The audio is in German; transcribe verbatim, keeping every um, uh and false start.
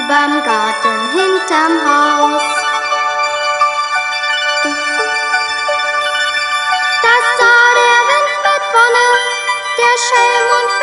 überm Garten hinterm Haus. Das sah der Wind mit Wonne, der Schelm und